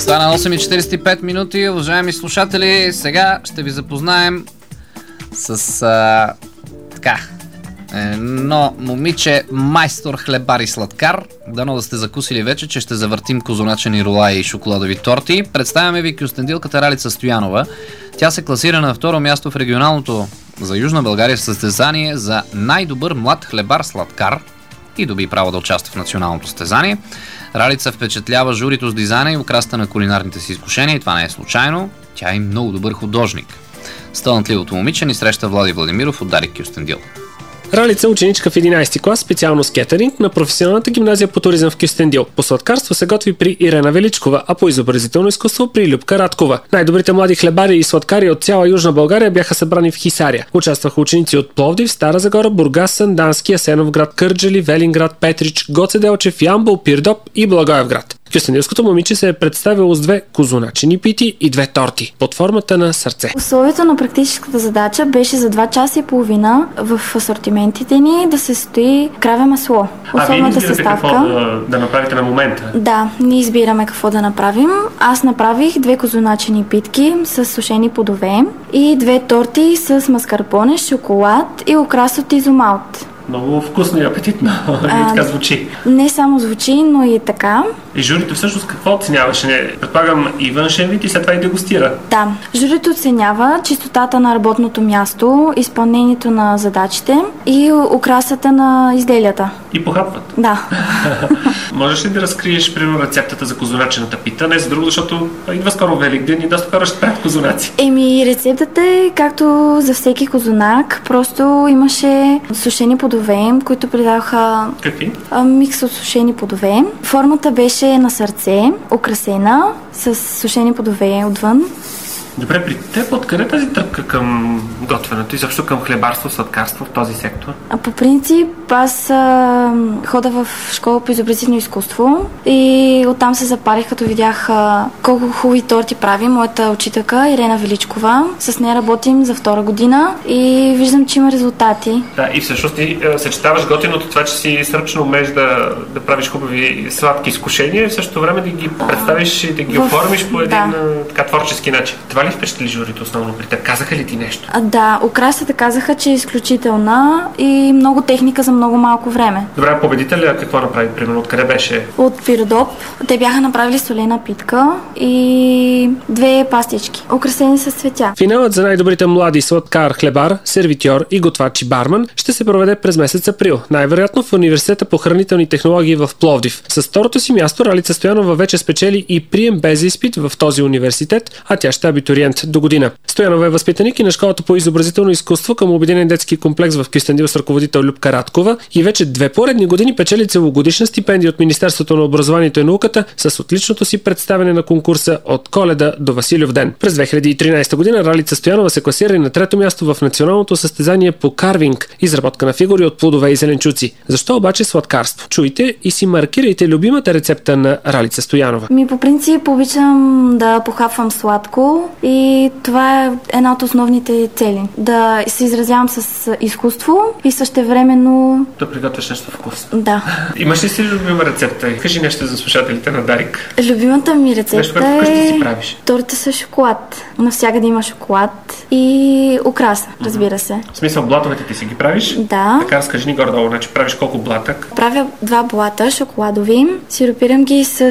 Стана 8:45 минути, уважаеми слушатели. Сега ще ви запознаем с едно момиче майстор хлебар и сладкар. Дано да сте закусили вече, че ще завъртим козуначени рулаи и шоколадови торти. Представяме ви кюстендилката Ралица Стоянова. Тя се класира на второ място в регионалното за Южна България състезание за най-добър млад хлебар-сладкар и доби право да участва в националното състезание. Ралица впечатлява журито с дизайна и украста на кулинарните си изкушения и това не е случайно. Тя е много добър художник. С талантливото момиче ни среща Влади Владимиров от Дарик Кюстендил. Ралица е ученичка в 11 клас, специално с кетеринг на професионалната гимназия по туризъм в Кюстендил. По сладкарство се готви при Ирена Величкова, а по изобразително изкуство при Любка Радкова. Най-добрите млади хлебари и сладкари от цяла Южна България бяха събрани в Хисаря. Участваха ученици от Пловдив, Стара Загора, Бургас, Сандански, Асеновград, Кърджали, Велинград, Петрич, Гоце Делчев, Ямбол, Пирдоп и Благоевград. Кюстендилското момиче се е представило с 2 козуначени пити и 2 торти под формата на сърце. Условието на практическата задача беше за 2 часа и половина в асортиментите ни да се стои краве масло. Вие не избирате какво да направите на момента? Да, ние избираме какво да направим. Аз направих 2 козуначени питки с сушени плодове и 2 торти с маскарпоне, шоколад и украс от изомалт. Много вкусно и апетитно. Така звучи. Не само звучи, но и така. И журито всъщност какво оценяваше? Предполагам и външен вид и след това и дегустира. Да. Журито оценява чистотата на работното място, изпълнението на задачите и украсата на изделията. И похапват. Да. Можеш ли да разкриеш, примерно, рецептата за козуначената пита? Не за друго, защото идва скоро Великден и доста хора ще правят козунаци. Рецептата е както за всеки козунак. Просто имаше сушени плодове, които придаваха микс от сушени плодове. Формата беше на сърце, украсена с сушени плодове отвън. Добре, при теб откъде тази тръпка към готвенето и защо към хлебарство, сладкарство в този сектор? По принцип, аз хода в школа по изобразително изкуство и оттам се запалих, като видях колко хубави торти прави моята учителка Ирена Величкова. С нея работим за 2 година и виждам, че има резултати. Да, и всъщност ти съчетаваш готиното това, че си сръчно умееш да правиш хубави сладки изкушения и в същото време да ги представиш и да ги оформиш по един така творчески начин. Това ли впечатли журито основно при теб? Казаха ли ти нещо? Да, украсата казаха, че е изключителна и много техника за много малко време. Добре, победителя какво направи? Примерно, откъде беше? От Пирдоп. Те бяха направили солена питка и 2 пастички, украсени с цветя. Финалът за най-добрите млади сладкар, хлебар, сервитьор и готвач и барман ще се проведе през месец април, най-вероятно в Университета по хранителни технологии в Пловдив. С второто си място Ралица Стоянова вече спечели и прием без изпит в този университет, а тя ще е абитуриент до година. Стоянова е възпитаник и на школата по изобразително изкуство към Обединен детски комплекс в Кюстендил с ръководител Любка Радкова и вече 2 поредни години печели целогодишна стипендия от Министерството на образованието и науката с отличното си представяне на конкурса от Коледа до Василев ден. През 2013 година Ралица Стоянова се класира и на 3-то място в националното състезание по карвинг, изработка на фигури от плодове и зеленчуци. Защо обаче сладкарство? Чуйте и си маркирайте любимата рецепта на Ралица Стоянова. По принцип обичам да похапвам сладко и това е една от основните цели. Да се изразявам с изкуство и същевременно да приготвяш нещо вкусно. Да. Имаш ли си любима рецепта? Кажи нещо за слушателите на Дарик. Любимата ми рецепта си правиш. Торта с шоколад. Навсякъде има шоколад и украса, разбира се. В смисъл, блатовете ти си ги правиш? Да. Така, разкажи ни горе-долу, значи правиш колко блатък? Правя 2 блата шоколадови. Сиропирам ги с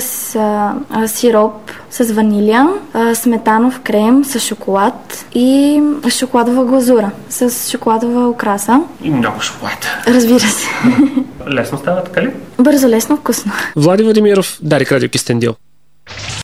сироп с ванилия, сметанов крем с шоколад и шоколадова глазура с шоколадова украса. И много шоколад. Разбира се. Лесно става, така ли? Бързо, лесно, вкусно. Влади Владимиров, Дарик Радио Кюстендил.